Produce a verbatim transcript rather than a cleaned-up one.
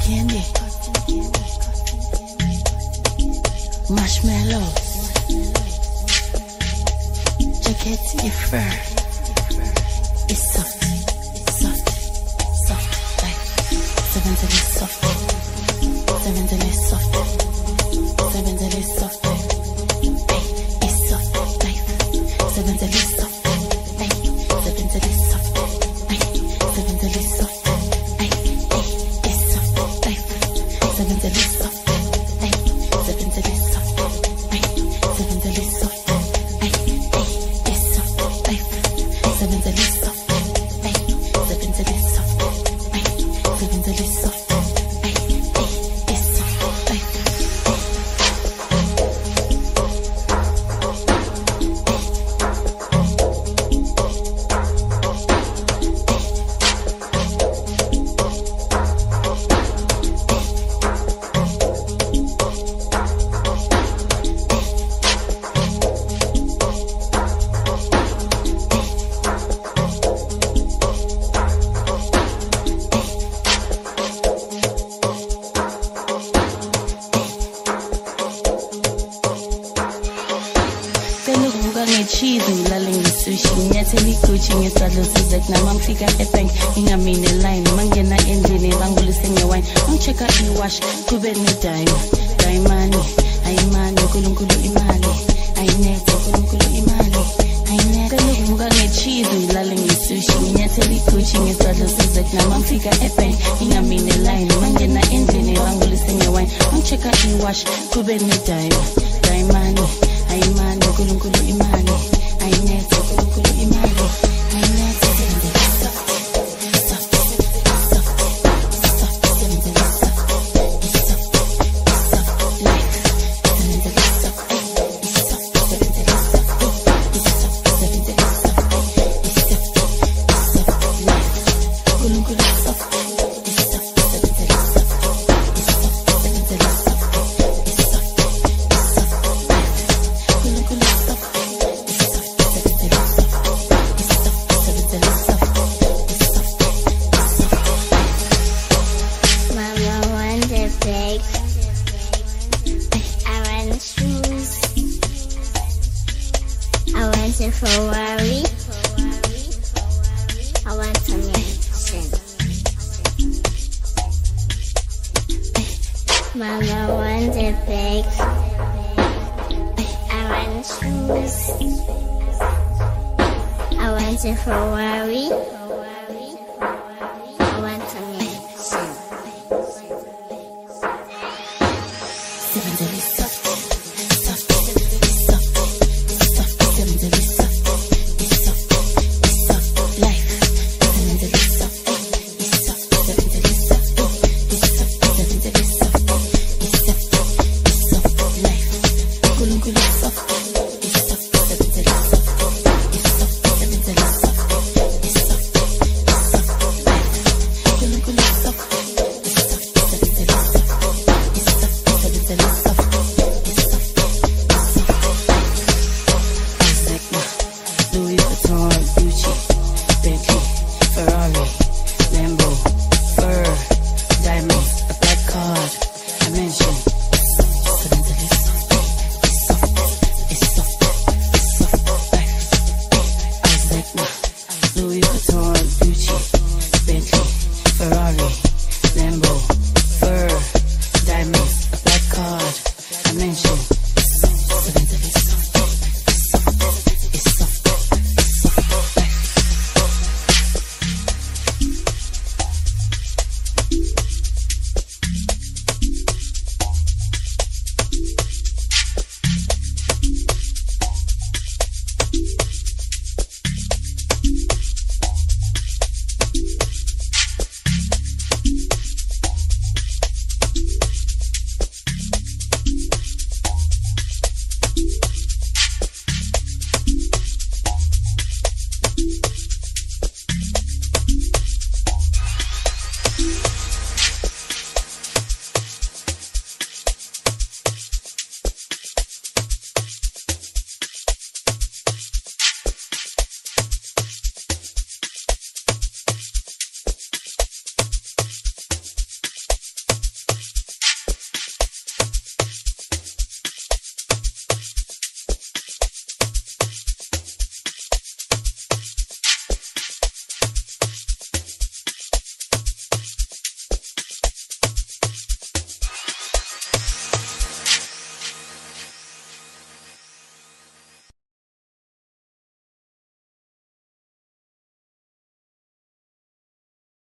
candy, marshmallows, jacket in fur. It's soft, soft, soft, like seven days soft, seven days soft, seven days soft. Hey, it's soft, like seven days soft, hey, seven days soft, hey, seven days soft. Seven days soft, ay, seven days soft, ay, seven days soft, ay, ay, it's soft, ay, seven days soft, ay, seven days soft, ay, seven days soft, ay, ay, it's soft, ay. Cheesy, laling sushi, nyatheli Gucci, ngesadlo sizek namangifika ebank ingamine line mangena endlini bangibulise ngewine angichecka iwash kube nedime dayimani ayimani uNkulunkulu imali ayinethe uNkulunkulu imali ayinethe lokuvuka ngecheesy laling sushi nyatheli Gucci, ngesadlo sizek namangifika ebank ingamine line mangena endlini bangibulise ngewine angichecka iwash kube nedime dayimani ayimani uNkulunkulu imali ayinethe uNkulunkulu imali ayinethe a Ferrari. I want a mansion. Mama wants a bag. I want shoes. I want a Ferrari.